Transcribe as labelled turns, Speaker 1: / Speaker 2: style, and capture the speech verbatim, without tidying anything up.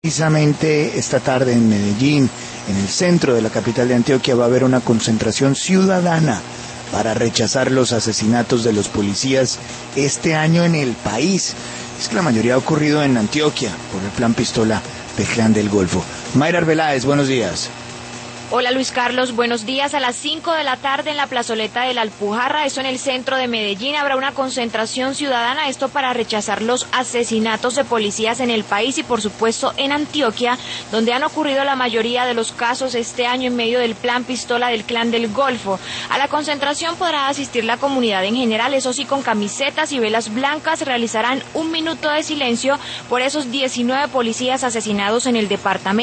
Speaker 1: Precisamente esta tarde en Medellín, en el centro de la capital de Antioquia, va a haber una concentración ciudadana para rechazar los asesinatos de los policías este año en el país. Es que la mayoría ha ocurrido en Antioquia por el plan Pistola del Clan del Golfo. Mayra Arbeláez, buenos días.
Speaker 2: Hola Luis Carlos, buenos días. A las cinco de la tarde en la plazoleta de la Alpujarra, eso en el centro de Medellín, habrá una concentración ciudadana, esto para rechazar los asesinatos de policías en el país y por supuesto en Antioquia, donde han ocurrido la mayoría de los casos este año en medio del plan Pistola del Clan del Golfo. A la concentración podrá asistir la comunidad en general, eso sí, con camisetas y velas blancas. Realizarán un minuto de silencio por esos diecinueve policías asesinados en el departamento.